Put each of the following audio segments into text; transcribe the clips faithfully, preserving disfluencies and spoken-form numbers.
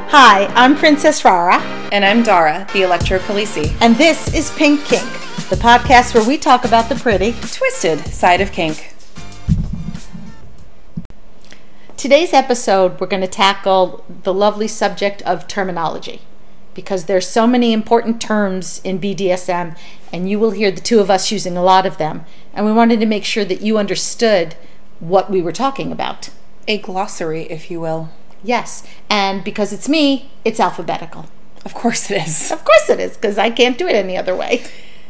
Hi, I'm Princess Rara. And I'm Dara, the Electro Khaleesi. And this is Pink Kink, the podcast where we talk about the pretty, twisted side of kink. Today's episode, we're going to tackle the lovely subject of terminology, because there's so many important terms in B D S M, and you will hear the two of us using a lot of them, and we wanted to make sure that you understood what we were talking about. A glossary, if you will. Yes, and because it's me, it's alphabetical. Of course it is. Of course it is, because I can't do it any other way.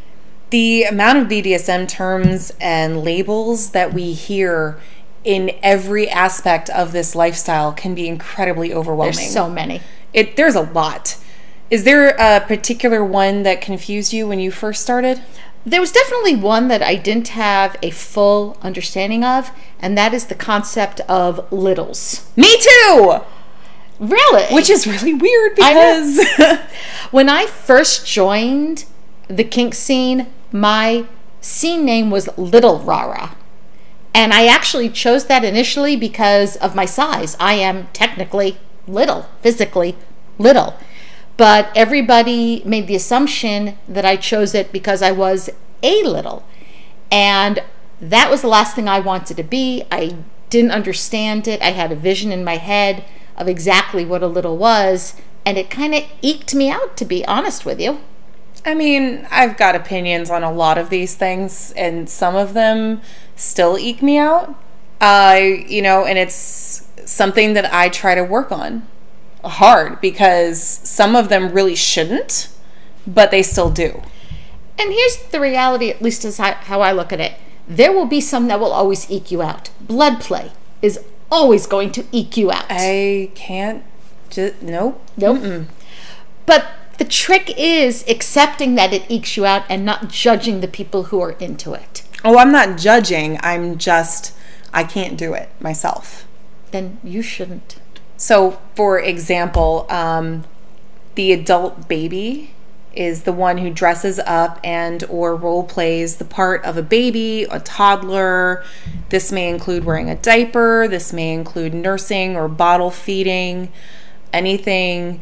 The amount of B D S M terms and labels that we hear in every aspect of this lifestyle can be incredibly overwhelming. There's so many. It There's a lot. Is there a particular one that confused you when you first started? There was definitely one that I didn't have a full understanding of, and that is the concept of littles. Me too! Really? Which is really weird because... I when I first joined the kink scene, my scene name was Little Rara. And I actually chose that initially because of my size. I am technically little, physically little. But everybody made the assumption that I chose it because I was a little. And that was the last thing I wanted to be. I didn't understand it. I had a vision in my head of exactly what a little was. And it kind of eked me out, to be honest with you. I mean, I've got opinions on a lot of these things, and some of them still eke me out. Uh, you know, and it's something that I try to work on hard, because some of them really shouldn't, but they still do. And here's the reality, at least is how I look at it. There will be some that will always eke you out. Blood play is always going to eke you out. I can't just, nope. Nope. Mm-mm. But the trick is accepting that it ekes you out and not judging the people who are into it. Oh, I'm not judging. I'm just, I can't do it myself. Then you shouldn't. So, for example, um, the adult baby is the one who dresses up and or role plays the part of a baby, a toddler. This may include wearing a diaper. This may include nursing or bottle feeding, anything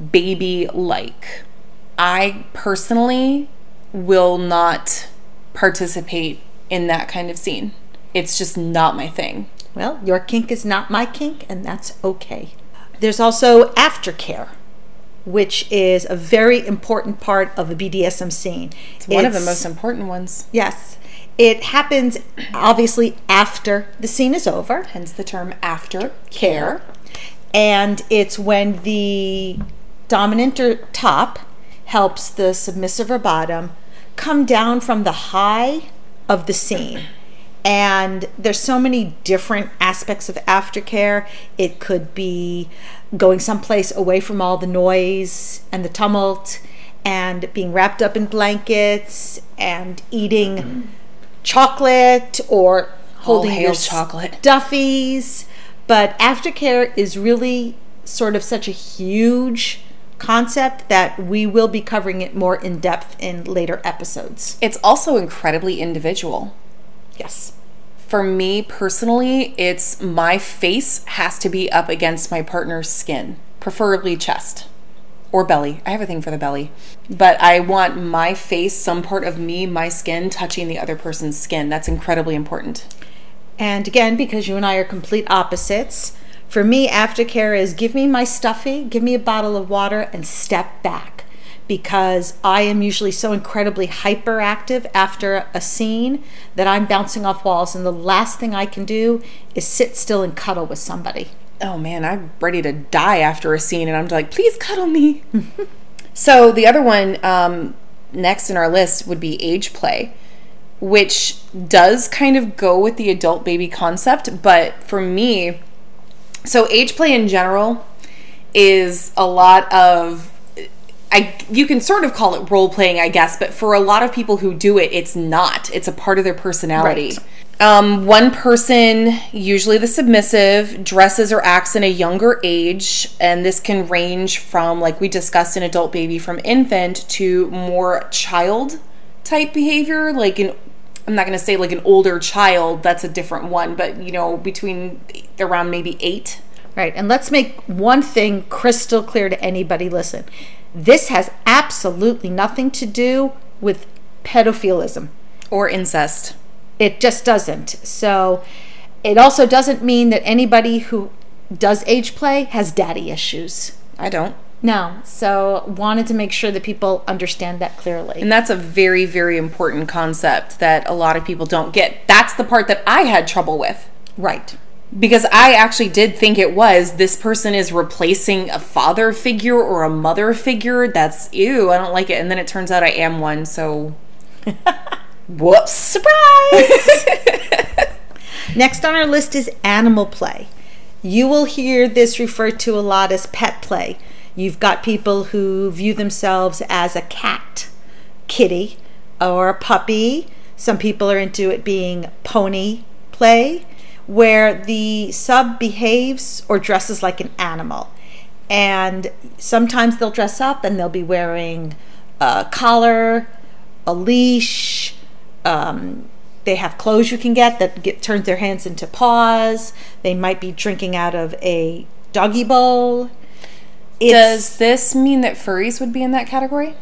baby-like. I personally will not participate in that kind of scene. It's just not my thing. Well, your kink is not my kink, and that's okay. There's also aftercare, which is a very important part of a B D S M scene. It's one it's, of the most important ones. Yes. It happens, obviously, after the scene is over. Hence the term aftercare. And it's when the dominant or top helps the submissive or bottom come down from the high of the scene. And there's so many different aspects of aftercare. It could be going someplace away from all the noise and the tumult, and being wrapped up in blankets and eating mm-hmm. chocolate or holding your chocolate stuffies. But aftercare is really sort of such a huge concept that we will be covering it more in depth in later episodes. It's also incredibly individual. Yes. For me personally, it's my face has to be up against my partner's skin, preferably chest or belly. I have a thing for the belly. But I want my face, some part of me, my skin, touching the other person's skin. That's incredibly important. And again, because you and I are complete opposites, for me, aftercare is give me my stuffy, give me a bottle of water, and step back. Because I am usually so incredibly hyperactive after a scene that I'm bouncing off walls, and the last thing I can do is sit still and cuddle with somebody. Oh man, I'm ready to die after a scene, and I'm like, please cuddle me. So the other one um, next in our list would be age play, which does kind of go with the adult baby concept, but for me, so age play in general is a lot of, I, you can sort of call it role playing, I guess, but for a lot of people who do it, it's not. It's a part of their personality. Right. Um, one person, usually the submissive, dresses or acts in a younger age, and this can range from, like we discussed in adult baby, from infant to more child type behavior, like an, I'm not going to say like an older child, that's a different one, but you know, between around maybe eight. Right. And let's make one thing crystal clear to anybody listen. This has absolutely nothing to do with pedophilism or incest. It just doesn't. So it also doesn't mean that anybody who does age play has daddy issues. I don't. No. So wanted to make sure that people understand that clearly. And that's a very, very important concept that a lot of people don't get. That's the part that I had trouble with. Right. Because I actually did think it was, this person is replacing a father figure or a mother figure. That's, ew, I don't like it. And then it turns out I am one, so whoops. Surprise! Next on our list is animal play. You will hear this referred to a lot as pet play. You've got people who view themselves as a cat, kitty, or a puppy. Some people are into it being pony play, where the sub behaves or dresses like an animal. And sometimes they'll dress up and they'll be wearing a collar, a leash. Um, they have clothes you can get that get, turns their hands into paws. They might be drinking out of a doggy bowl. It's, Does this mean that furries would be in that category?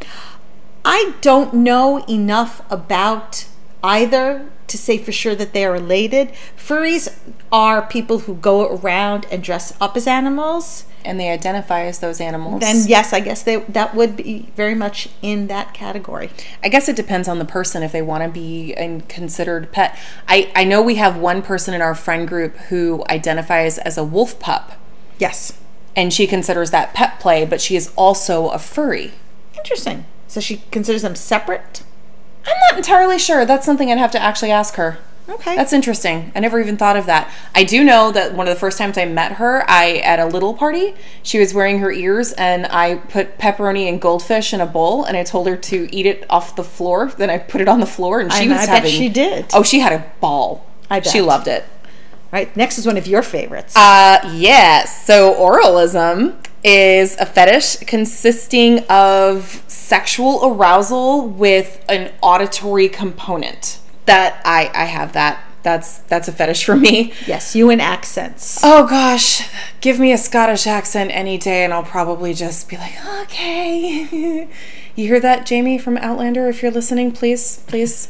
I don't know enough about either to say for sure that they are related. Furries are people who go around and dress up as animals. And they identify as those animals. Then yes, I guess they that would be very much in that category. I guess it depends on the person if they want to be and considered pet. I, I know we have one person in our friend group who identifies as a wolf pup. Yes. And she considers that pet play, but she is also a furry. Interesting. So she considers them separate? I'm not entirely sure. That's something I'd have to actually ask her. Okay. That's interesting. I never even thought of that. I do know that one of the first times I met her, I at a little party, she was wearing her ears, and I put pepperoni and goldfish in a bowl, and I told her to eat it off the floor. Then I put it on the floor, and she I, was I having... bet she did. Oh, she had a ball. I bet. She loved it. Right. Next is one of your favorites. Uh, yes. So oralism is a fetish consisting of sexual arousal with an auditory component. That I, I have that. That's that's a fetish for me. Yes, you and accents. Oh gosh, give me a Scottish accent any day and I'll probably just be like, okay. You hear that, Jamie from Outlander? If you're listening, please, please.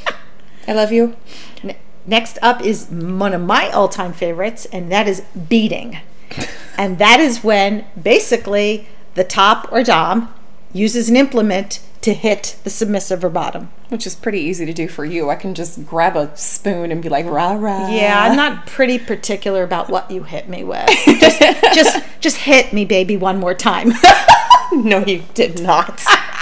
I love you. Next up is one of my all-time favorites, and that is beating. And that is when basically the top or dom uses an implement to hit the submissive or bottom. Which is pretty easy to do for you. I can just grab a spoon and be like, rah, rah. Yeah, I'm not pretty particular about what you hit me with. Just, just, just hit me, baby, one more time. No, you did not.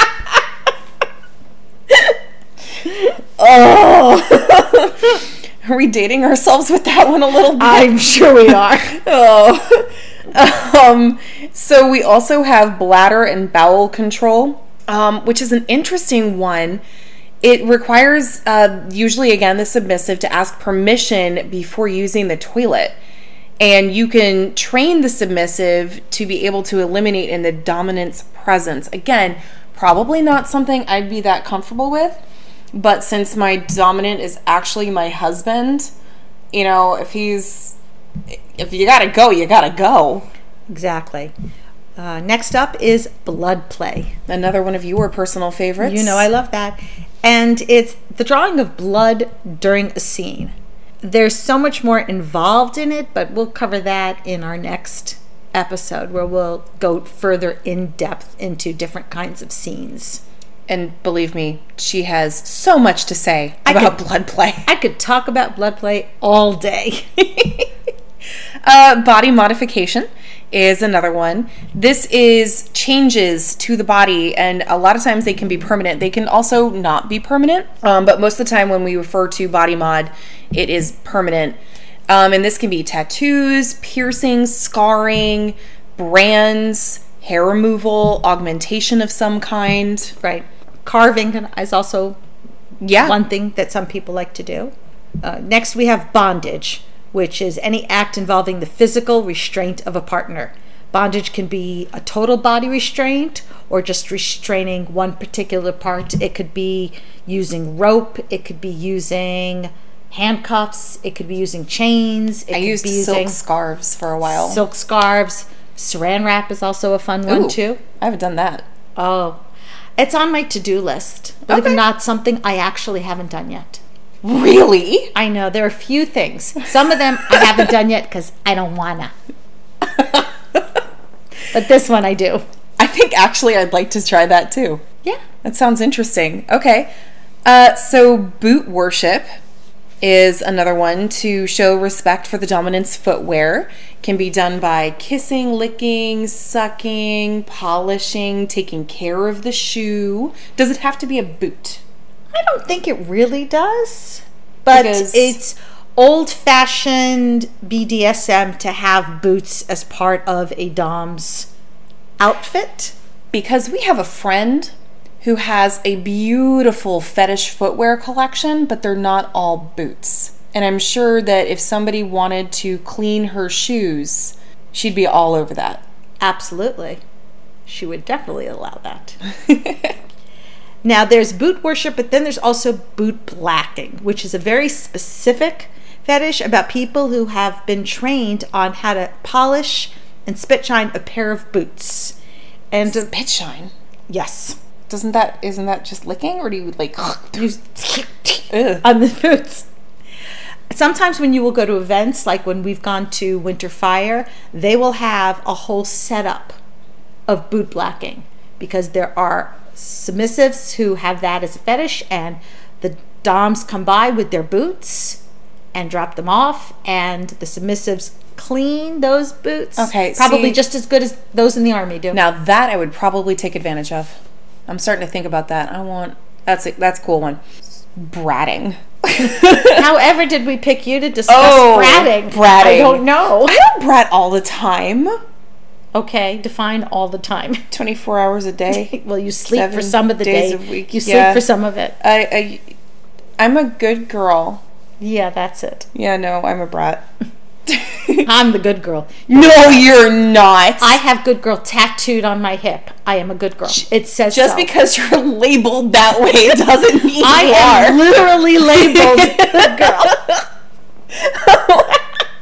Oh. Are we dating ourselves with that one a little bit? I'm sure we are. Oh. Um, so we also have bladder and bowel control, um, which is an interesting one. It requires, uh, usually, again, the submissive to ask permission before using the toilet. And you can train the submissive to be able to eliminate in the dominant's presence. Again, probably not something I'd be that comfortable with. But since my dominant is actually my husband, you know, if he's, if you gotta go, you gotta go. Exactly. Uh, next up is blood play. Another one of your personal favorites. You know I love that. And it's the drawing of blood during a scene. There's so much more involved in it, but we'll cover that in our next episode where we'll go further in depth into different kinds of scenes. And believe me, she has so much to say I about could, blood play. I could talk about blood play all day. uh, body modification is another one. This is changes to the body, and a lot of times they can be permanent. They can also not be permanent, um, but most of the time when we refer to body mod, it is permanent. Um, and this can be tattoos, piercings, scarring, brands, hair removal, augmentation of some kind. Right. Carving is also yeah. one thing that some people like to do. Uh, next, we have bondage, which is any act involving the physical restraint of a partner. Bondage can be a total body restraint or just restraining one particular part. It could be using rope. It could be using handcuffs. It could be using chains. It I could used be silk using scarves for a while. silk scarves. Saran wrap is also a fun one Ooh, too. I haven't done that. Oh, it's on my to-do list. Believe it Okay. or not, something I actually haven't done yet. Really? I know there are a few things. Some of them I haven't done yet because I don't wanna. But this one I do. I think actually I'd like to try that too. Yeah. That sounds interesting. Okay. Uh, so boot worship is another one to show respect for the dominant's footwear. Can be done by kissing, licking, sucking, polishing, taking care of the shoe. Does it have to be a boot? I don't think it really does. But Because- it's old-fashioned B D S M to have boots as part of a dom's outfit. Because we have a friend who has a beautiful fetish footwear collection, but they're not all boots. And I'm sure that if somebody wanted to clean her shoes, she'd be all over that. Absolutely. She would definitely allow that. Now, there's boot worship, but then there's also boot blacking, which is a very specific fetish about people who have been trained on how to polish and spit shine a pair of boots. And uh, Spit shine. yes, Doesn't that, isn't that just licking, or do you like, use ugh. on the boots. Sometimes when you will go to events, like when we've gone to Winter Fire, they will have a whole setup of boot blacking because there are submissives who have that as a fetish, and the doms come by with their boots and drop them off, and the submissives clean those boots. Okay, probably see- just as good as those in the army do. Now that I would probably take advantage of. I'm starting to think about that. I want, that's a, that's a cool one. Bratting. However, did we pick you to discuss Oh, bratting? bratting. I don't know. I don't brat all the time. Okay, define all the time. twenty-four hours a day. Well, you sleep for Seven some of the days day. a week, You sleep yeah. for some of it. I, I, I'm a good girl. Yeah, that's it. Yeah, no, I'm a brat. I'm the good girl. No, you're not. I have good girl tattooed on my hip. I am a good girl. It says Just so. because you're labeled that way doesn't mean I you am are. literally labeled good girl.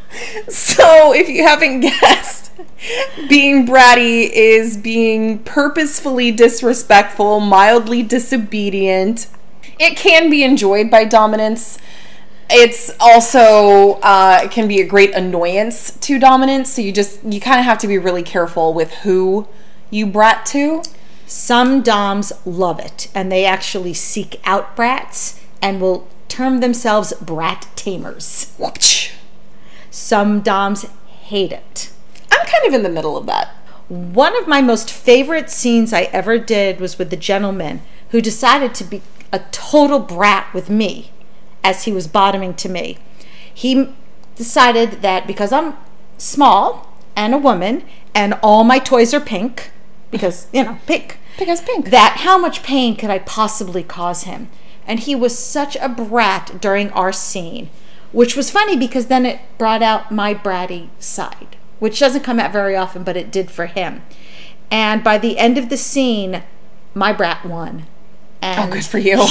So, if you haven't guessed, being bratty is being purposefully disrespectful, mildly disobedient. It can be enjoyed by dominants. It's also uh, it can be a great annoyance to dominants. So you just you kind of have to be really careful with who you brat to. Some doms love it, and they actually seek out brats and will term themselves brat tamers. Whoopch. Some doms hate it. I'm kind of in the middle of that. One of my most favorite scenes I ever did was with the gentleman who decided to be a total brat with me as he was bottoming to me. He decided that because I'm small and a woman and all my toys are pink, because, you know, pink, Because pink. that how much pain could I possibly cause him? And he was such a brat during our scene, which was funny because then it brought out my bratty side, which doesn't come out very often, but it did for him. And by the end of the scene, my brat won. And Oh, good for you.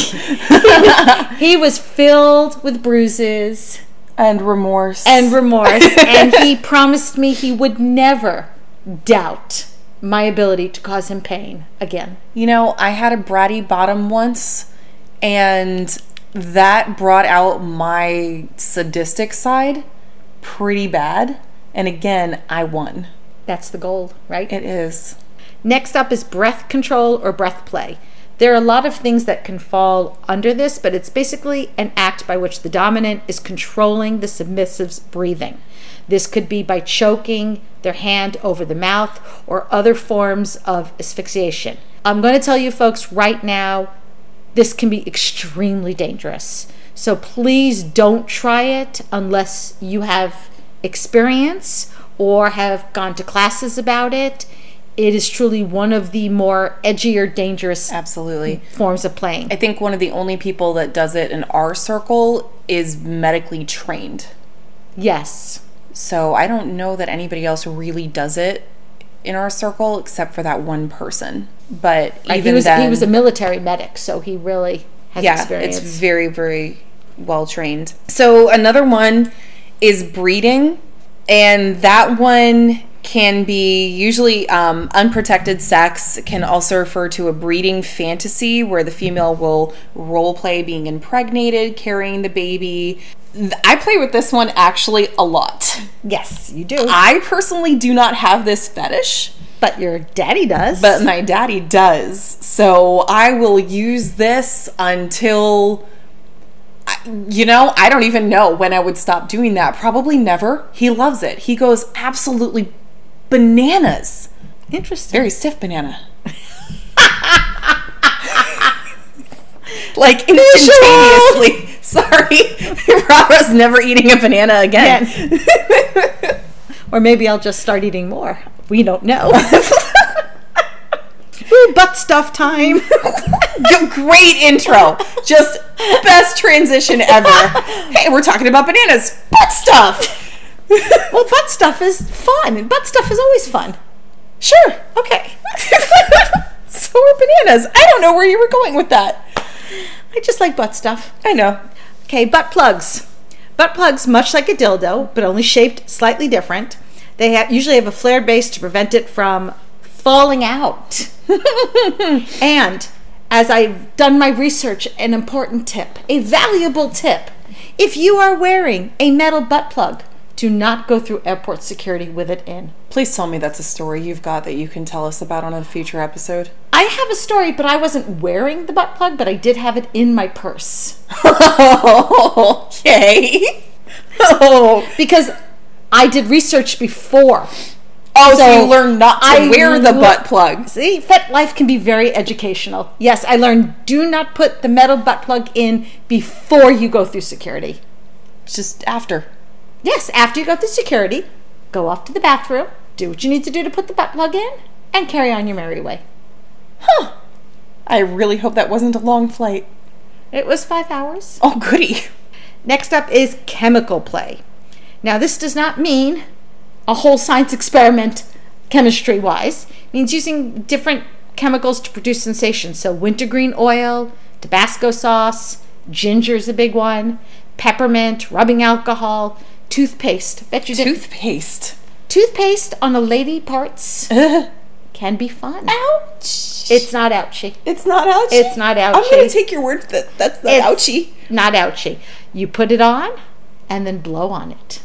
he was filled with bruises And remorse. and remorse, and he promised me he would never doubt my ability to cause him pain again. You know, I had a bratty bottom once, and that brought out my sadistic side pretty bad. And again, I won. That's the goal, right? It is. Next up is breath control or breath play. There are a lot of things that can fall under this, but it's basically an act by which the dominant is controlling the submissive's breathing. This could be by choking their hand over the mouth or other forms of asphyxiation. I'm going to tell you folks right now, this can be extremely dangerous. So please don't try it unless you have experience or have gone to classes about it. It is truly one of the more edgier, dangerous Absolutely. forms of playing. I think one of the only people that does it in our circle is medically trained. Yes. So I don't know that anybody else really does it in our circle except for that one person. But Right, even he was then, he was a military medic, so he really has yeah, experience. it's very, very well trained. So another one is breeding, and that one can be usually um, unprotected sex. Can also refer to a breeding fantasy where the female will role play being impregnated, carrying the baby. I play with this one actually a lot. Yes, you do. I personally do not have this fetish. But your daddy does. But my daddy does. So I will use this until, you know, I don't even know when I would stop doing that. Probably never. He loves it. He goes absolutely bananas. Interesting. Very stiff banana. Like instantaneously. Sorry. Rara's never eating a banana again. again. Or maybe I'll just start eating more. We don't know. Ooh, butt stuff time. Great intro. Just best transition ever. Hey, we're talking about bananas. Butt stuff. Well, butt stuff is fun. Butt stuff is always fun. Sure. Okay. So are bananas. I don't know where you were going with that. I just like butt stuff. I know. Okay, butt plugs. Butt plugs, much like a dildo, but only shaped slightly different. They have, usually have a flared base to prevent it from falling out. And as I've done my research, an important tip, a valuable tip. If you are wearing a metal butt plug, do not go through airport security with it in. Please tell me that's a story you've got that you can tell us about on a future episode. I have a story, but I wasn't wearing the butt plug, but I did have it in my purse. Okay. Oh. Because I did research before. Oh, so, so you learned not to I wear the lo- butt plug. See, FetLife can be very educational. Yes, I learned do not put the metal butt plug in before you go through security. Just after. Yes, after you go through security, go off to the bathroom, do what you need to do to put the butt plug in, and carry on your merry way. Huh. I really hope that wasn't a long flight. It was five hours. Oh, goody. Next up is chemical play. Now, this does not mean a whole science experiment chemistry-wise. It means using different chemicals to produce sensations. So wintergreen oil, Tabasco sauce, ginger's a big one, peppermint, rubbing alcohol, toothpaste. Bet you didn't. Toothpaste. Toothpaste on the lady parts Uh, can be fun. ouch. It's not ouchy. It's not ouchy? It's not ouchy. I'm going to take your word that that's not It's ouchy. Not ouchy. You put it on and then blow on it.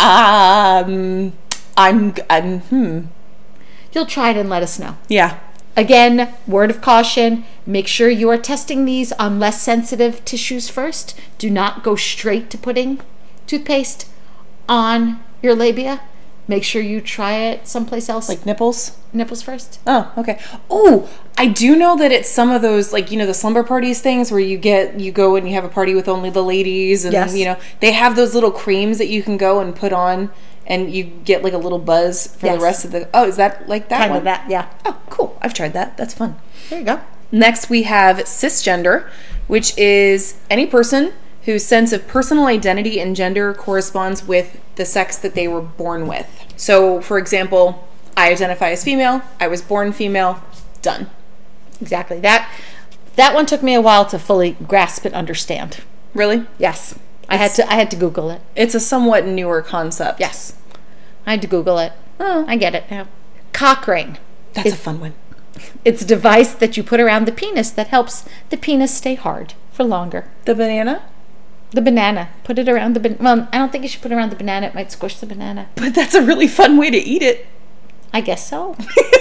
Um, I'm, I'm, hmm. You'll try it and let us know. Yeah. Again, word of caution, make sure you are testing these on less sensitive tissues first. Do not go straight to putting toothpaste on your labia. Make sure you try it someplace else. Like nipples? Nipples first. Oh, okay. Oh, I do know that it's some of those, like, you know, the slumber parties things where you get, you go and you have a party with only the ladies and, Yes. you know, they have those little creams that you can go and put on and you get like a little buzz for Yes. the rest of the, oh, is that like that Kind one? of that, yeah. Oh, cool. I've tried that. That's fun. There you go. Next, we have cisgender, which is any person whose sense of personal identity and gender corresponds with the sex that they were born with. So, for example, I identify as female. I was born female. Done. Exactly. That that one took me a while to fully grasp and understand. Really? Yes. I had to I had to Google it. It's a somewhat newer concept. Yes. I had to Google it. Oh, I get it now. Cock ring. that's It- a fun one. It's a device that you put around the penis that helps the penis stay hard for longer. The banana? The banana. Put it around the banana. Well, I don't think you should put it around the banana. It might squish the banana. But that's a really fun way to eat it. I guess so.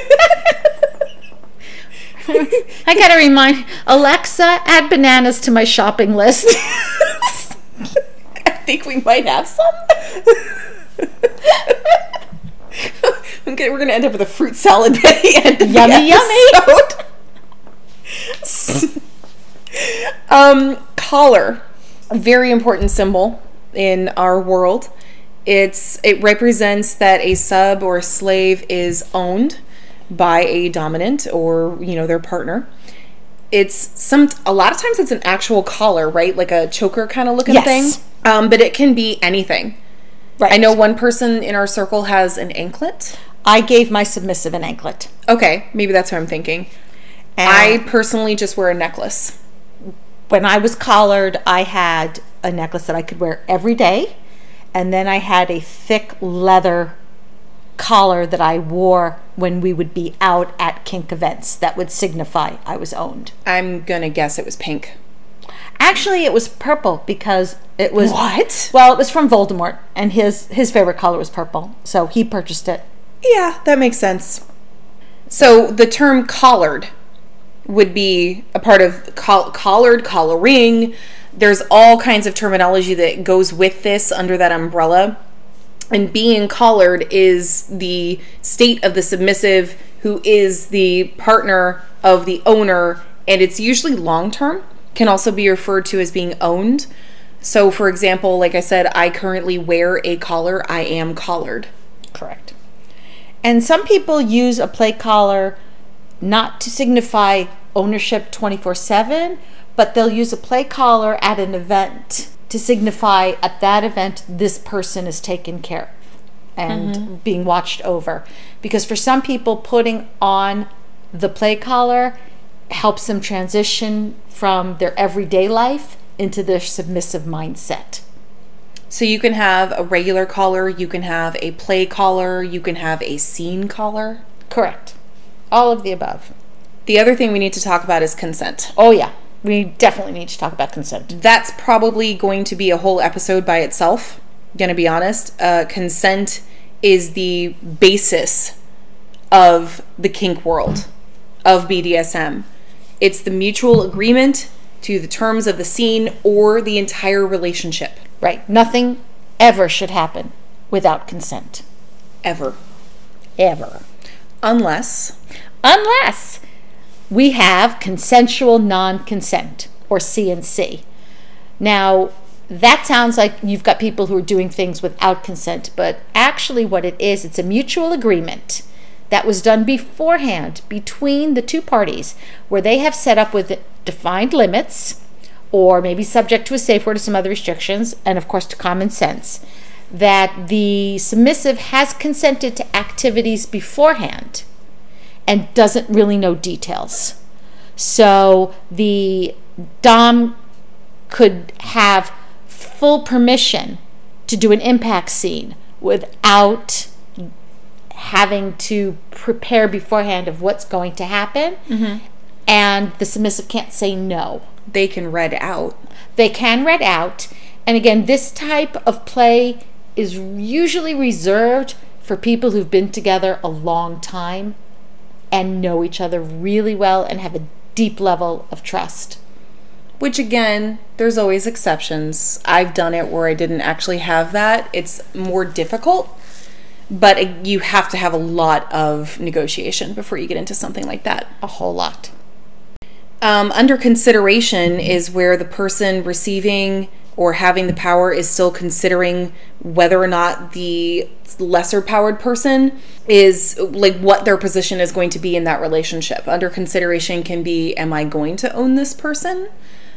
I gotta remind Alexa, add bananas to my shopping list. I think we might have some. Okay, we're going to end up with a fruit salad by the end of Yummy, the episode. um, collar, a very important symbol in our world. It's it represents that a sub or slave is owned by a dominant or, you know, their partner. It's some a lot of times it's an actual collar, right? Like a choker kind of looking Yes. thing. Um, but it can be anything. Right. I know one person in our circle has an anklet. I gave my submissive an anklet. Okay, maybe that's what I'm thinking. And I personally just wear a necklace. when I was collared, I had a necklace that I could wear every day. And then I had a thick leather collar that I wore when we would be out at kink events that would signify I was owned. I'm going to guess it was pink. Actually, it was purple because it was... What? Well, it was from Voldemort, and his, his favorite color was purple, so he purchased it. Yeah, that makes sense. So the term collared would be a part of coll- collared, collaring. There's all kinds of terminology that goes with this under that umbrella. And being collared is the state of the submissive who is the partner of the owner, and it's usually long-term. Can also be referred to as being owned. So, for example, like I said, I currently wear a collar. I am collared. Correct. And some people use a play collar not to signify ownership twenty-four seven, but they'll use a play collar at an event to signify at that event this person is taken care of and mm-hmm. being watched over. Because for some people, putting on the play collar helps them transition from their everyday life into their submissive mindset. So you can have a regular collar, you can have a play collar, you can have a scene collar. Correct. All of the above. The other thing we need to talk about is consent. Oh yeah, we definitely need to talk about consent. That's probably going to be a whole episode by itself, gonna be honest. Uh, consent is the basis of the kink world, of B D S M. It's the mutual agreement to the terms of the scene or the entire relationship. Right. Nothing ever should happen without consent. Ever. Ever. Unless. Unless we have consensual non-consent, or C N C. Now, that sounds like you've got people who are doing things without consent, but actually what it is, it's a mutual agreement that was done beforehand between the two parties, where they have set up with defined limits, or maybe subject to a safe word or some other restrictions, and of course to common sense, that the submissive has consented to activities beforehand and doesn't really know details. So the Dom could have full permission to do an impact scene without having to prepare beforehand of what's going to happen, mm-hmm. and the submissive can't say no. They can read out. They can read out. And again, this type of play is usually reserved for people who've been together a long time and know each other really well and have a deep level of trust. Which again, there's always exceptions. I've done it where I didn't actually have that. It's more difficult, but it, you have to have a lot of negotiation before you get into something like that. A whole lot. Um, under consideration is where the person receiving or having the power is still considering whether or not the lesser powered person is, like, what their position is going to be in that relationship. Under consideration can be, am I going to own this person?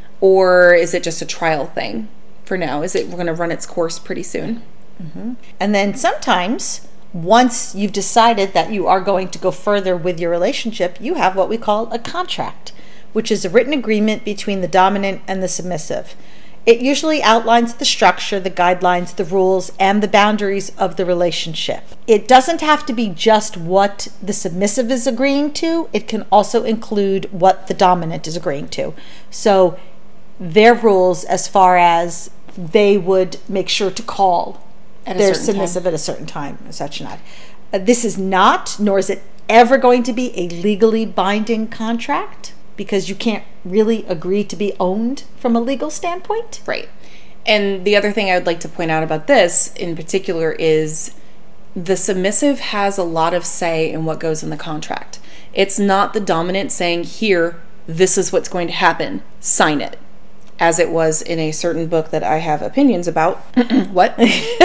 Or is it just a trial thing for now? Is it going to run its course pretty soon? Mm-hmm. And then sometimes, once you've decided that you are going to go further with your relationship, you have what we call a contract, which is a written agreement between the dominant and the submissive. It usually outlines the structure, the guidelines, the rules, and the boundaries of the relationship. It doesn't have to be just what the submissive is agreeing to. It can also include what the dominant is agreeing to. So their rules as far as they would make sure to call at their certain submissive time. at a certain time, such not. Uh, this is not, nor is it ever going to be, a legally binding contract, because you can't really agree to be owned from a legal standpoint. Right. And the other thing I would like to point out about this in particular is the submissive has a lot of say in what goes in the contract. It's not the dominant saying, here, this is what's going to happen, sign it, as it was in a certain book that I have opinions about. What?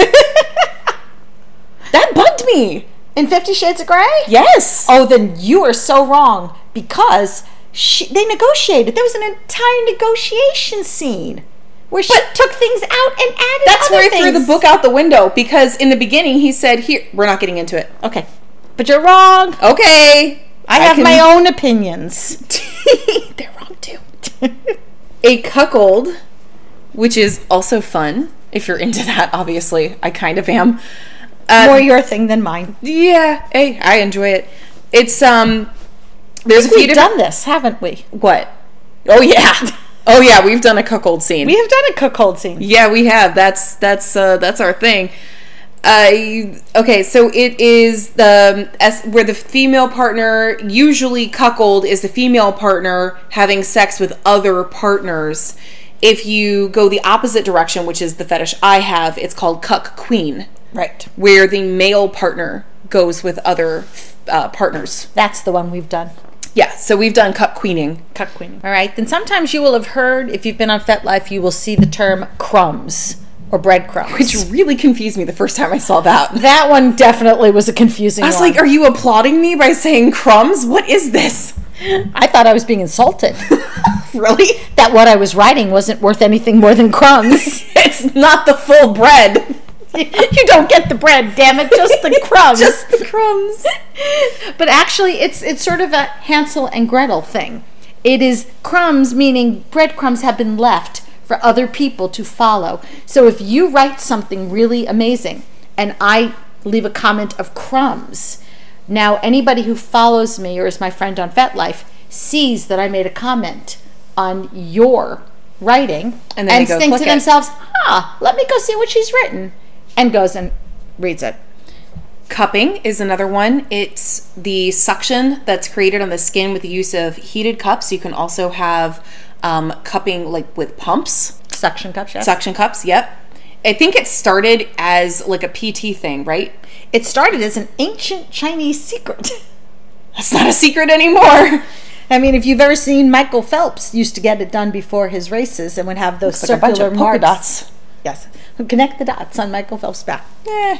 That bugged me. In Fifty Shades of Grey? Yes. Oh, then you are so wrong, because She, they negotiated. There was an entire negotiation scene where she but took things out and added That's other where he things. threw the book out the window, because in the beginning he said, here, we're not getting into it. Okay. But you're wrong. Okay. I, I have can... my own opinions. They're wrong too. A cuckold, which is also fun if you're into that. Obviously, I kind of am. Uh, More your thing than mine. Yeah, hey, I enjoy it. It's um, there's a few We've different. done this, haven't we? What? Oh yeah, oh yeah. We've done a cuckold scene. We have done a cuckold scene. Yeah, we have. That's that's uh, that's our thing. Uh, okay, so it is the as where the female partner, usually cuckold, is the female partner having sex with other partners. If you go the opposite direction, which is the fetish I have, it's called cuck queen. Right. Where the male partner goes with other uh, partners. That's the one we've done. Yeah, so we've done cuck queening. Cuck queening. All right. Then sometimes you will have heard, if you've been on FetLife, you will see the term crumbs or breadcrumbs. Which really confused me the first time I saw that. That one definitely was a confusing one. I was like, are you applauding me by saying crumbs? What is this? I thought I was being insulted. Really? That what I was writing wasn't worth anything more than crumbs. It's not the full bread. You don't get the bread, damn it, just the crumbs. Just the crumbs. But actually, it's it's sort of a Hansel and Gretel thing. It is crumbs, meaning breadcrumbs have been left for other people to follow. So if you write something really amazing and I leave a comment of crumbs, now anybody who follows me or is my friend on FetLife sees that I made a comment on your writing and, then and they go think click to it. themselves, ah, let me go see what she's written, and goes and reads it. Cupping is another one. It's the suction that's created on the skin with the use of heated cups. You can also have um, cupping like with pumps. Suction cups, yes. Suction cups, yep. I think it started as like a P T thing, right? It started as an ancient Chinese secret. That's not a secret anymore. I mean, if you've ever seen Michael Phelps used to get it done before his races and would have those Looks like a bunch circular of polka marks. dots. Yes. Connect the dots on Michael Phelps' back. Eh.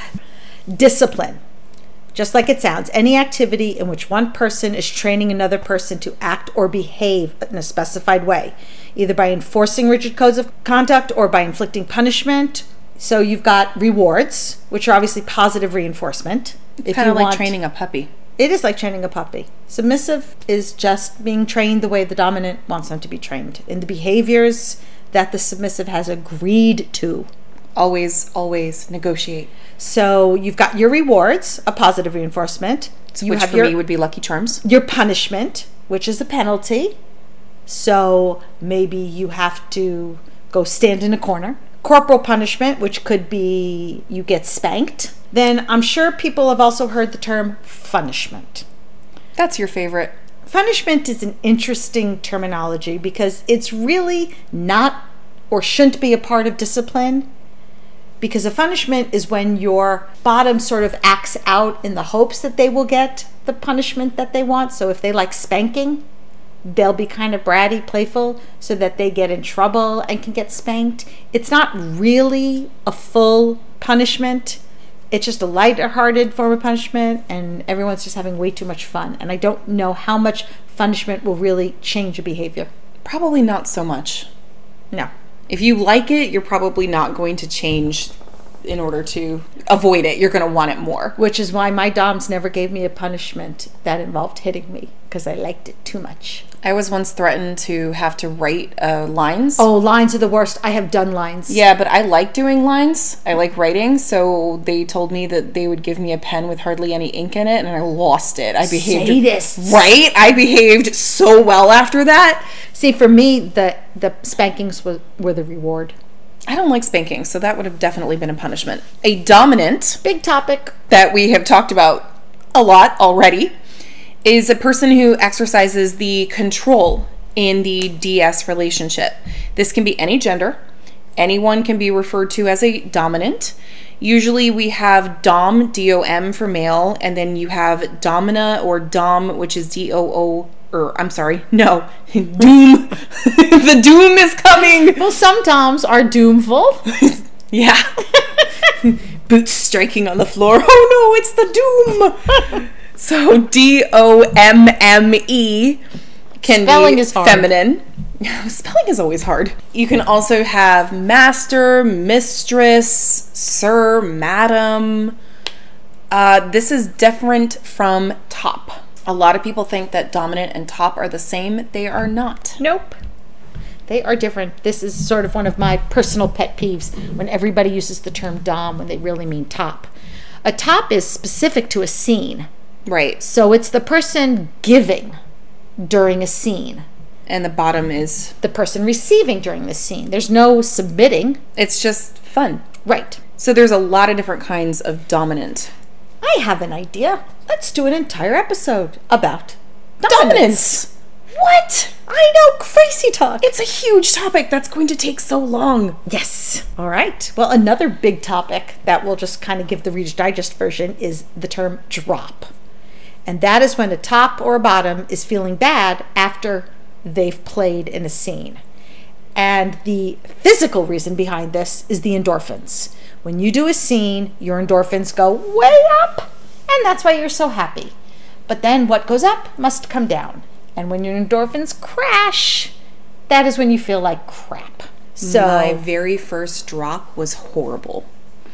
Discipline. Just like it sounds, any activity in which one person is training another person to act or behave in a specified way, either by enforcing rigid codes of conduct or by inflicting punishment. So you've got rewards, which are obviously positive reinforcement. It's kind of like training a puppy. It is like training a puppy. Submissive is just being trained the way the dominant wants them to be trained, in the behaviors that the submissive has agreed to. Always, always negotiate. So you've got your rewards, a positive reinforcement. You Which have for your, me would be Lucky Charms. Your punishment, which is a penalty. So maybe you have to go stand in a corner. Corporal punishment, which could be you get spanked. Then I'm sure people have also heard the term punishment. That's your favorite. Punishment is an interesting terminology because it's really not or shouldn't be a part of discipline, because a punishment is when your bottom sort of acts out in the hopes that they will get the punishment that they want. So if they like spanking, they'll be kind of bratty, playful, so that they get in trouble and can get spanked. It's not really a full punishment. It's just a lighter-hearted form of punishment, and everyone's just having way too much fun. And I don't know how much punishment will really change a behavior. Probably not so much. No. If you like it, you're probably not going to change in order to avoid it. You're going to want it more. Which is why my doms never gave me a punishment that involved hitting me, because I liked it too much. I was once threatened to have to write uh, lines. Oh, lines are the worst. I have done lines. Yeah, but I like doing lines. I like writing, so they told me that they would give me a pen with hardly any ink in it, and I lost it. I behaved Sadists. Right? I behaved so well after that. See, for me, the the spankings were, were the reward. I don't like spanking, so that would have definitely been a punishment. A dominant, Big topic. that we have talked about a lot already, is a person who exercises the control in the D S relationship. This can be any gender. Anyone can be referred to as a dominant. Usually we have dom, D O M for male, and then you have domina or dom, which is D O O, or I'm sorry, no, doom. The doom is coming. Well, some doms are doomful. Yeah. Boots striking on the floor. Oh no, it's the doom. So D O M M E can Spelling be is hard. feminine. Spelling is always hard. You can also have master, mistress, sir, madam. Uh, this is different from top. A lot of people think that dominant and top are the same. They are not. Nope. They are different. This is sort of one of my personal pet peeves when everybody uses the term dom when they really mean top. A top is specific to a scene. Right. So it's the person giving during a scene. And the bottom is? The person receiving during the scene. There's no submitting. It's just fun. Right. So there's a lot of different kinds of dominant. I have an idea. Let's do an entire episode about dominance. Dominance! What? I know, crazy talk. It's a huge topic that's going to take so long. Yes. All right. Well, another big topic that we'll just kind of give the Reader's Digest version is the term drop. And that is when a top or a bottom is feeling bad after they've played in a scene. And the physical reason behind this is the endorphins. When you do a scene, your endorphins go way up, and that's why you're so happy. But then what goes up must come down. And when your endorphins crash, that is when you feel like crap. So my very first drop was horrible.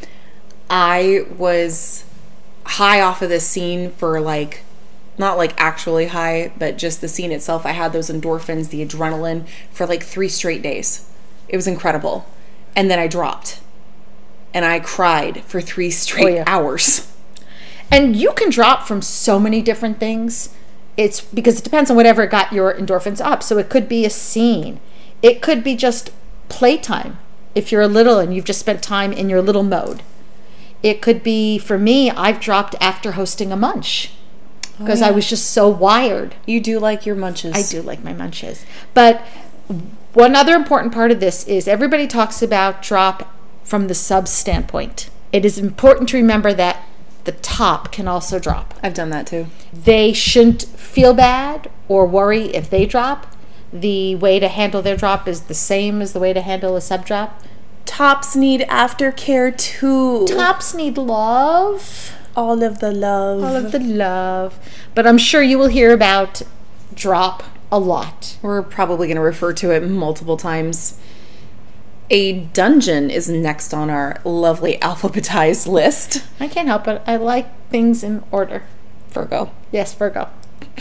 I was high off of this scene for like, not like actually high, but just the scene itself. I had those endorphins, the adrenaline for like three straight days. It was incredible. And then I dropped. And I cried for three straight Oh, yeah. hours. And you can drop from so many different things. It's because it depends on whatever got your endorphins up. So it could be a scene. It could be just playtime. If you're a little and you've just spent time in your little mode. It could be, for me, I've dropped after hosting a munch. Because Oh, yeah. I was just so wired. You do like your munches. I do like my munches. But one other important part of this is everybody talks about drop from the sub standpoint. It is important to remember that the top can also drop. I've done that too. They shouldn't feel bad or worry if they drop. The way to handle their drop is the same as the way to handle a sub drop. Tops need aftercare too. Tops need love. All of the love. All of the love. But I'm sure you will hear about drop a lot. We're probably going to refer to it multiple times. A dungeon is next on our lovely alphabetized list. I can't help it. I like things in order. Virgo. Yes, Virgo.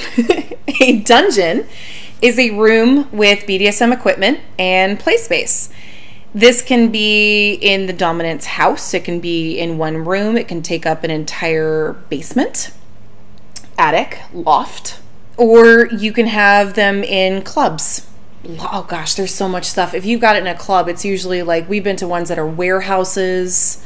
A dungeon is a room with B D S M equipment and play space. This can be in the dominant's house. It can be in one room. It can take up an entire basement, attic, loft, or you can have them in clubs. Oh gosh, there's so much stuff. If you've got it in a club, it's usually like, we've been to ones that are warehouses.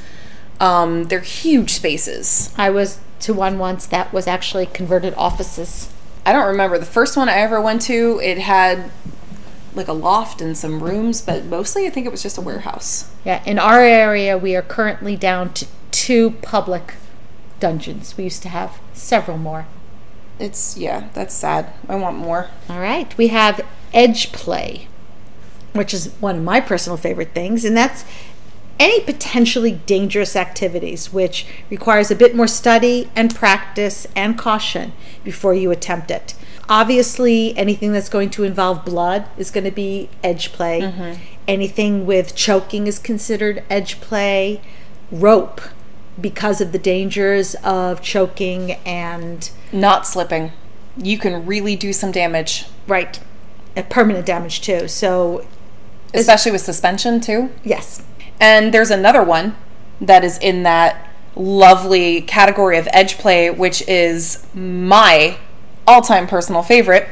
Um, they're huge spaces. I was to one once that was actually converted offices. I don't remember. The first one I ever went to, it had like a loft and some rooms, but mostly I think it was just a warehouse. Yeah, in our area, we are currently down to two public dungeons. We used to have several more. It's, yeah, that's sad. I want more. All right, we have edge play, which is one of my personal favorite things, and that's any potentially dangerous activities, which requires a bit more study and practice and caution before you attempt it. Obviously, anything that's going to involve blood is going to be edge play. Mm-hmm. Anything with choking is considered edge play. Rope, because of the dangers of choking and... Not slipping. You can really do some damage. Right. A permanent damage, too. So... Especially with suspension, too. Yes. And there's another one that is in that lovely category of edge play, which is my all-time personal favorite,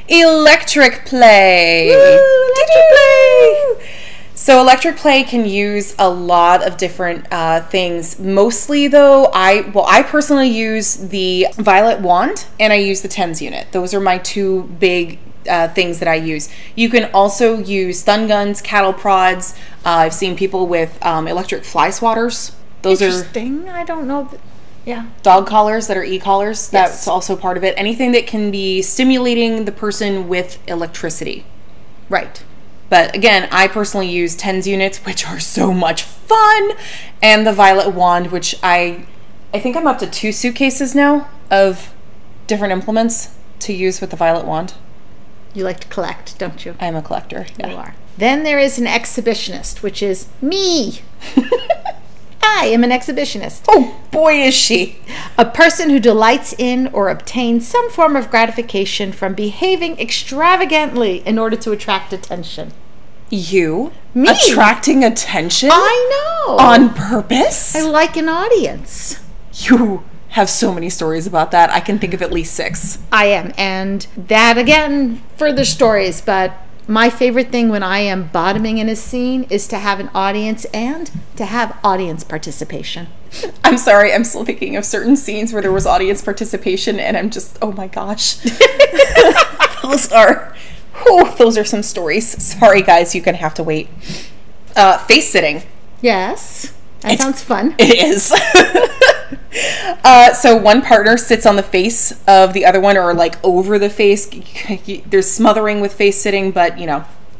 electric play. Woo, electric play! So electric play can use a lot of different uh, things. Mostly, though, I well, I personally use the Violet Wand and I use the TENS unit. Those are my two big uh, things that I use. You can also use stun guns, cattle prods. Uh, I've seen people with um, electric fly swatters. Those are interesting. I don't know. Th- yeah. Dog collars that are e-collars. That's Yes. also part of it. Anything that can be stimulating the person with electricity. Right. But again, I personally use TENS units, which are so much fun, and the Violet Wand, which I I think I'm up to two suitcases now of different implements to use with the Violet Wand. You like to collect, don't you? I am a collector. You are. Then there is an exhibitionist, which is me. I am an exhibitionist. Oh, boy, is she. A person who delights in or obtains some form of gratification from behaving extravagantly in order to attract attention. You? Me. Attracting attention? I know. On purpose? I like an audience. You have so many stories about that. I can think of at least six. I am. And that, again, further stories. But my favorite thing when I am bottoming in a scene is to have an audience and to have audience participation. I'm sorry, I'm still thinking of certain scenes where there was audience participation, and I'm just, oh my gosh. Those are, whew, those are some stories. Sorry, guys, you're going to have to wait. Uh, face sitting. Yes. That It's- sounds fun. It is. uh, so one partner sits on the face of the other one, or like over the face. There's smothering with face sitting, but you know,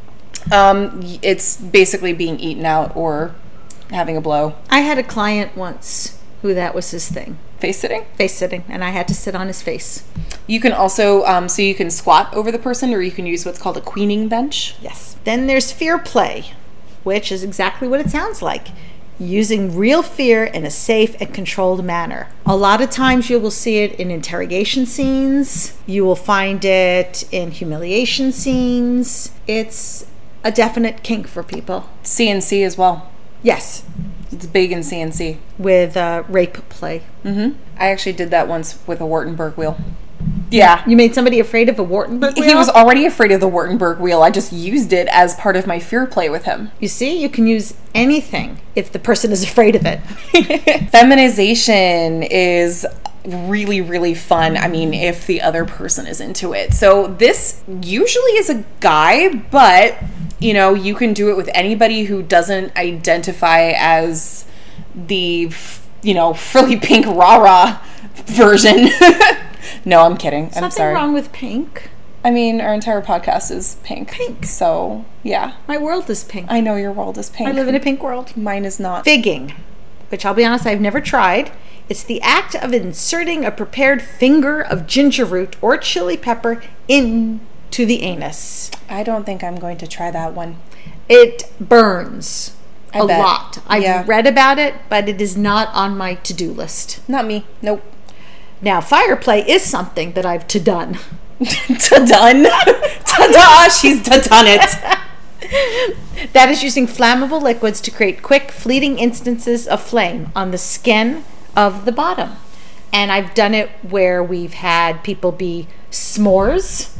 um, it's basically being eaten out or having a blow. I had a client once who that was his thing. Face sitting. Face sitting. And I had to sit on his face. You can also, um, so you can squat over the person, or you can use what's called a queening bench. Yes. Then there's fear play, which is exactly what it sounds like. Using real fear in a safe and controlled manner. A lot of times you will see it in interrogation scenes. You will find it in humiliation scenes. It's a definite kink for people. C N C as well. Yes. It's big in C N C. With uh, rape play. Mm-hmm. I actually did that once with a Wartenberg wheel. Yeah. You made somebody afraid of a Wartenberg wheel? He was already afraid of the Wartenberg wheel. I just used it as part of my fear play with him. You see, you can use anything if the person is afraid of it. Feminization is really, really fun. I mean, if the other person is into it. So this usually is a guy, but, you know, you can do it with anybody who doesn't identify as the, you know, frilly pink rah-rah version. No, I'm kidding. There's I'm nothing sorry. wrong with pink. I mean, our entire podcast is pink. Pink. So, yeah. My world is pink. I know your world is pink. I live in a pink world. Mine is not. Figging, which I'll be honest, I've never tried. It's the act of inserting a prepared finger of ginger root or chili pepper into the anus. I don't think I'm going to try that one. It burns I a bet. lot. I've Yeah. read about it, but it is not on my to-do list. Not me. Nope. Now, fire play is something that I've to done. Ta-done. Ta-da! She's ta-done it. That is using flammable liquids to create quick, fleeting instances of flame on the skin of the bottom. And I've done it where we've had people be s'mores.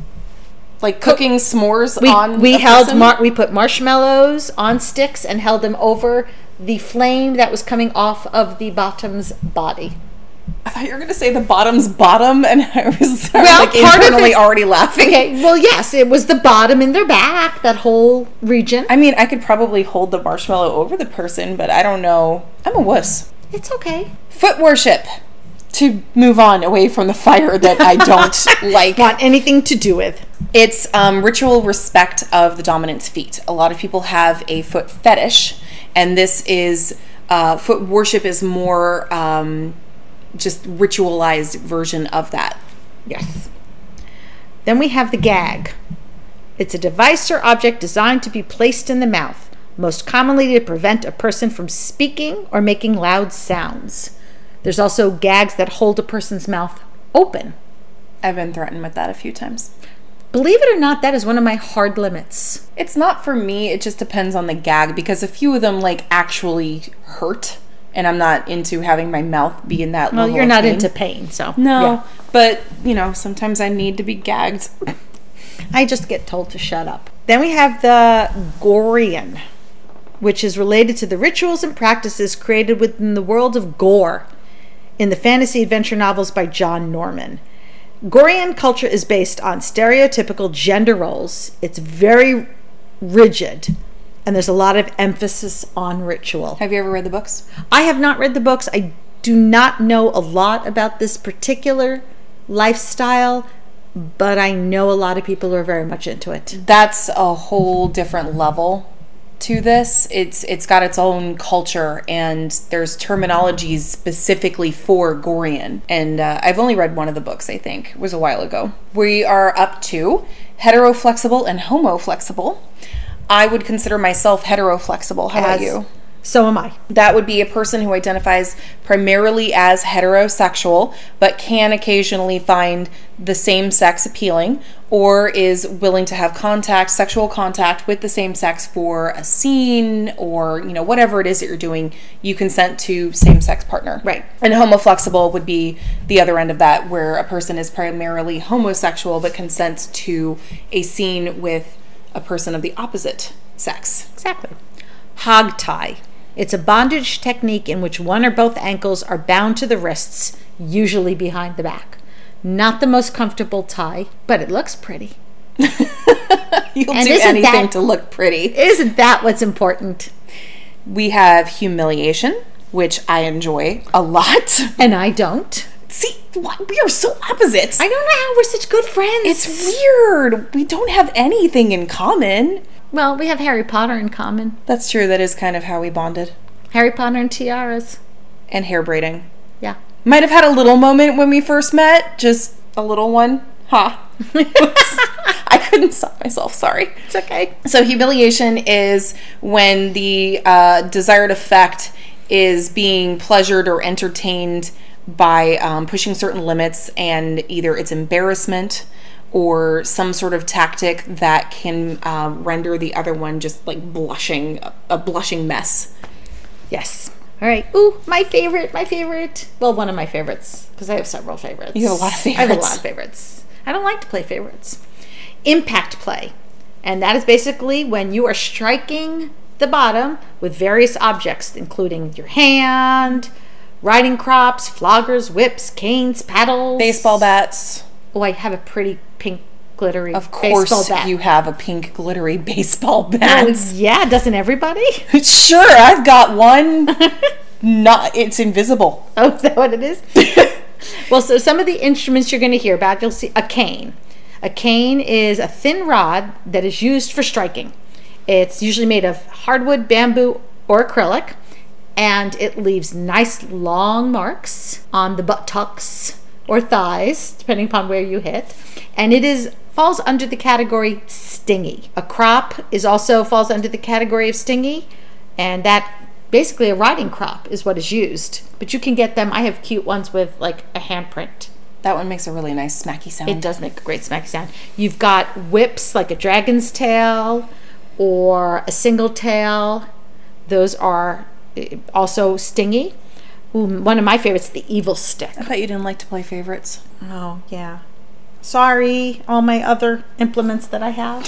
Like cooking s'mores We, on we a held person? mar- we put marshmallows on sticks and held them over the flame that was coming off of the bottom's body. I thought you were going to say the bottom's bottom, and I was Well, like part of internally it- already laughing. Okay, well, yes, it was the bottom in their back, that whole region. I mean, I could probably hold the marshmallow over the person, but I don't know. I'm a wuss. It's okay. Foot worship. To move on away from the fire that I don't like. Want anything to do with. It's um, ritual respect of the dominant's feet. A lot of people have a foot fetish, and this is, uh, foot worship is more um, just ritualized version of that. Yes. Then we have the gag. It's a device or object designed to be placed in the mouth, most commonly to prevent a person from speaking or making loud sounds. There's also gags that hold a person's mouth open. I've been threatened with that a few times. Believe it or not, that is one of my hard limits. It's not for me, it just depends on the gag, because a few of them like actually hurt, and I'm not into having my mouth be in that Well, level you're of not pain. into pain, so. No, yeah. but, you know, sometimes I need to be gagged. I just get told to shut up. Then we have the Gorean, which is related to the rituals and practices created within the world of gore in the fantasy adventure novels by John Norman. Gorean culture is based on stereotypical gender roles. It's very rigid, and there's a lot of emphasis on ritual. Have you ever read the books? I have not read the books. I do not know a lot about this particular lifestyle, but I know a lot of people are very much into it. That's a whole different level to this. It's it's got its own culture, and there's terminologies specifically for Gorean. And uh, I've only read one of the books, I think. It was a while ago. We are up to heteroflexible and homoflexible. I would consider myself heteroflexible. How about As you? So am I. That would be a person who identifies primarily as heterosexual, but can occasionally find the same sex appealing, or is willing to have contact, sexual contact with the same sex for a scene, or, you know, whatever it is that you're doing, you consent to same-sex partner. Right. And homoflexible would be the other end of that, where a person is primarily homosexual, but consents to a scene with a person of the opposite sex. Exactly. Hog tie. It's a bondage technique in which one or both ankles are bound to the wrists, usually behind the back. Not the most comfortable tie, but it looks pretty. You'll And do isn't anything that- to look pretty. Isn't that what's important? We have humiliation, which I enjoy a lot. And I don't. See, why- we are so opposite. I don't know how we're such good friends. It's weird. We don't have anything in common. Well, we have Harry Potter in common. That's true. That is kind of how we bonded. Harry Potter and tiaras. And hair braiding. Yeah. Might have had a little moment when we first met. Just a little one. Ha. I couldn't stop myself. Sorry. It's okay. So humiliation is when the uh, desired effect is being pleasured or entertained by um, pushing certain limits, and either it's embarrassment or some sort of tactic that can um, render the other one just like blushing, a blushing mess. Yes. All right. Ooh, my favorite, my favorite. Well, one of my favorites, because I have several favorites. You have a lot of I have a favorites. lot of favorites. I don't like to play favorites. Impact play. And that is basically when you are striking the bottom with various objects, including your hand, riding crops, floggers, whips, canes, paddles. Baseball bats. Oh, I have a pretty pink glittery Of baseball course bat. you have a pink glittery baseball Oh, bat. yeah, doesn't everybody? Sure, I've got one. Not, it's invisible. Oh, is that what it is? Well, so some of the instruments you're going to hear about, you'll see a cane. A cane is a thin rod that is used for striking. It's usually made of hardwood, bamboo, or acrylic, and it leaves nice long marks on the buttocks or thighs, depending upon where you hit. And it is falls under the category stingy. A crop is also falls under the category of stingy, and that basically a riding crop is what is used. But you can get them. I have cute ones with like a handprint. That one makes a really nice smacky sound. It does make a great smacky sound. You've got whips like a dragon's tail or a single tail. Those are eh, also stingy. Ooh, one of my favorites, the evil stick. I thought you didn't like to play favorites. Oh, yeah. Sorry, all my other implements that I have.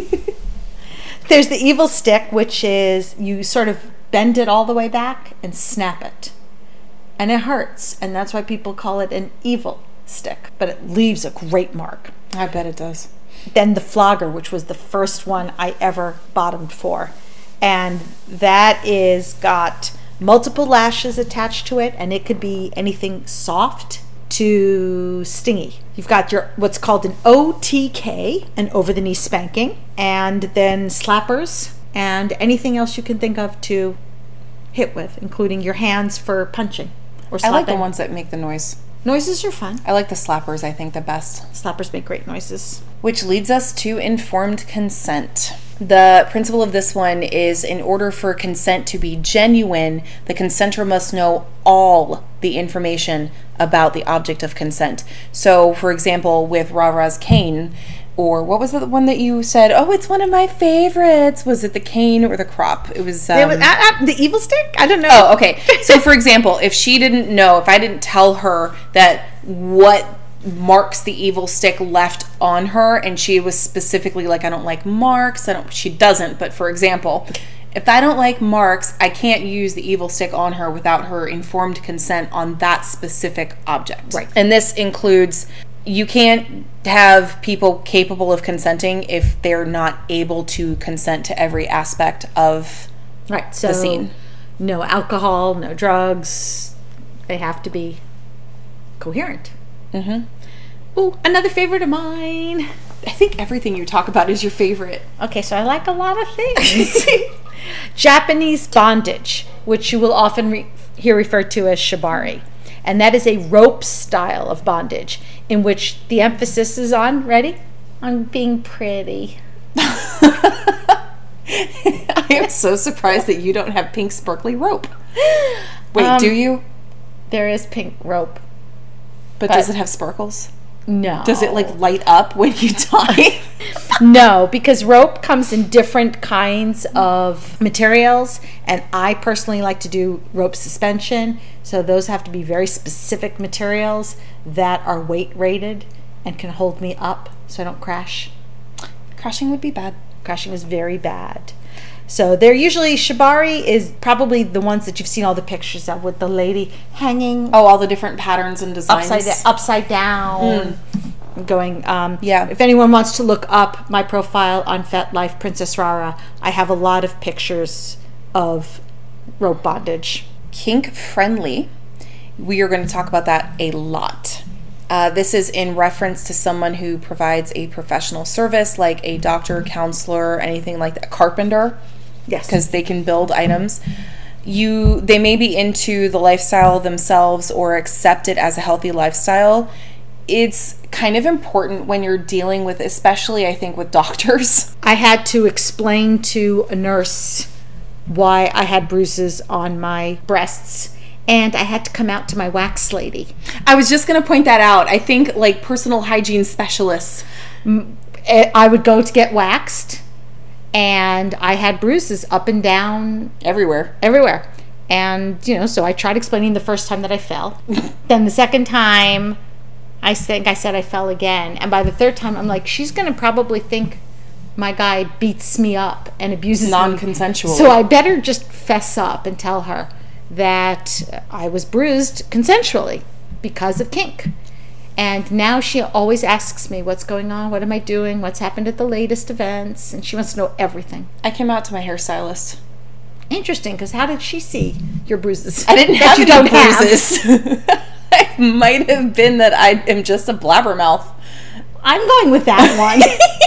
There's the evil stick, which is you sort of bend it all the way back and snap it. And it hurts, and that's why people call it an evil stick. But it leaves a great mark. I bet it does. Then the flogger, which was the first one I ever bottomed for. And that is got multiple lashes attached to it, and it could be anything soft to stingy. You've got your what's called an O T K, an over-the-knee spanking, and then slappers, and anything else you can think of to hit with, including your hands for punching or I slapping. like the ones that make the noise. Noises are fun. I like the slappers, I think, the best. Slappers make great noises. Which leads us to informed consent. The principle of this one is in order for consent to be genuine, the consenter must know all the information about the object of consent. So, for example, with Rara's cane, or what was the one that you said, oh, it's one of my favorites? Was it the cane or the crop? It was... Um, It was, uh, uh, the evil stick? I don't know. Oh, okay. So, for example, if she didn't know, if I didn't tell her that what marks the evil stick left on her, and she was specifically like, I don't like marks, I don't, she doesn't, but for example, if I don't like marks, I can't use the evil stick on her without her informed consent on that specific object. Right. And this includes, you can't have people capable of consenting if they're not able to consent to every aspect of Right, so the scene. No alcohol, no drugs. They have to be coherent. Mm-hmm. Ooh, another favorite of mine. I think everything you talk about is your favorite. Okay, so I like a lot of things. Japanese bondage, which you will often re- hear referred to as shibari. And that is a rope style of bondage in which the emphasis is on, ready? On being pretty. I am so surprised that you don't have pink sparkly rope. Wait, Um, do you? There is pink rope. But, but- does it have sparkles? No. Does it like light up when you tie? No, because rope comes in different kinds of materials, and I personally like to do rope suspension, so those have to be very specific materials that are weight rated and can hold me up so I don't crash. Crashing would be bad. Crashing is very bad. So they're usually, shibari is probably the ones that you've seen all the pictures of, with the lady hanging Oh, all the different patterns and designs. upside, upside down. Going, um, Yeah. If anyone wants to look up my profile on FetLife Princess Rara, I have a lot of pictures of rope bondage. Kink friendly. We are going to talk about that a lot. Uh, this is in reference to someone who provides a professional service, like a doctor, counselor, anything like that, carpenter. Yes. Because they can build items. You, they may be into the lifestyle themselves or accept it as a healthy lifestyle. It's kind of important when you're dealing with, especially I think with doctors. I had to explain to a nurse why I had bruises on my breasts, and I had to come out to my wax lady. I was just going to point that out. I think like personal hygiene specialists. I would go to get waxed, and I had bruises up and down Everywhere. everywhere. And, you know, so I tried explaining the first time that I fell. Then the second time, I think I said I fell again. And by the third time, I'm like, she's going to probably think my guy beats me up and abuses me. Non-consensual. So I better just fess up and tell her that I was bruised consensually because of kink. And now she always asks me, what's going on? What am I doing? What's happened at the latest events? And she wants to know everything. I came out to my hairstylist. Interesting, because how did she see your bruises? I didn't That have you any don't have? bruises. It might have been that I am just a blabbermouth. I'm going with that one.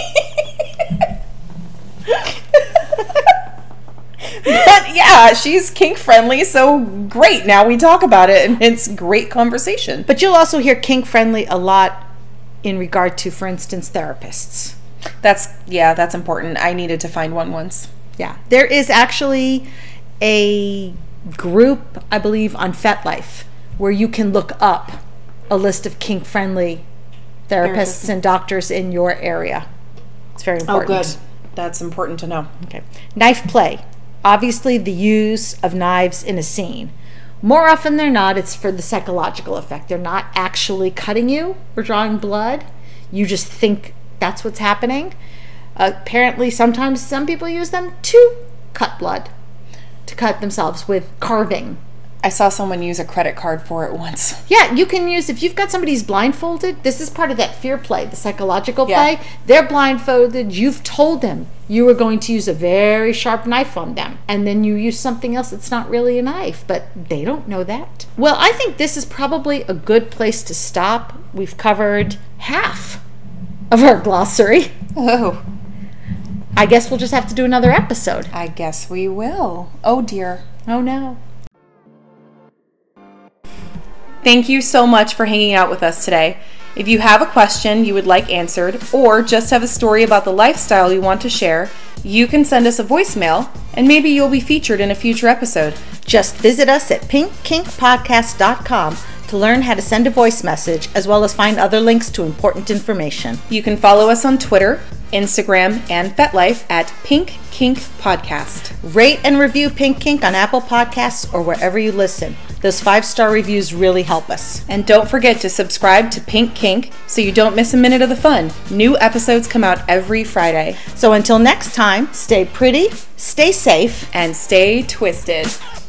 But yeah, she's kink friendly, so great. Now we talk about it, and it's great conversation. But you'll also hear kink friendly a lot in regard to, for instance, therapists. That's, yeah, that's important. I needed to find one once. Yeah. There is actually a group, I believe, on FetLife where you can look up a list of kink friendly therapists Therapists. and doctors in your area. It's very important. That's important to know. Okay. Knife play. Obviously, the use of knives in a scene. More often than not, it's for the psychological effect. They're not actually cutting you or drawing blood. You just think that's what's happening. Uh, apparently, sometimes some people use them to cut blood, to cut themselves with carving. I saw someone use a credit card for it once. Yeah, you can use, if you've got somebody who's blindfolded, this is part of that fear play, the psychological Yeah. play. They're blindfolded. You've told them you were going to use a very sharp knife on them. And then you use something else that's not really a knife, but they don't know that. Well, I think this is probably a good place to stop. We've covered half of our glossary. Oh, I guess we'll just have to do another episode. I guess we will. Oh dear. Oh no. Thank you so much for hanging out with us today. If you have a question you would like answered, or just have a story about the lifestyle you want to share, you can send us a voicemail, and maybe you'll be featured in a future episode. Just visit us at pink kink podcast dot com to learn how to send a voice message, as well as find other links to important information. You can follow us on Twitter, Instagram, and FetLife at Pink Kink Podcast. Rate and review Pink Kink on Apple Podcasts or wherever you listen. Those five-star reviews really help us. And don't forget to subscribe to Pink Kink so you don't miss a minute of the fun. New episodes come out every Friday. So until next time, stay pretty, stay safe, And stay twisted.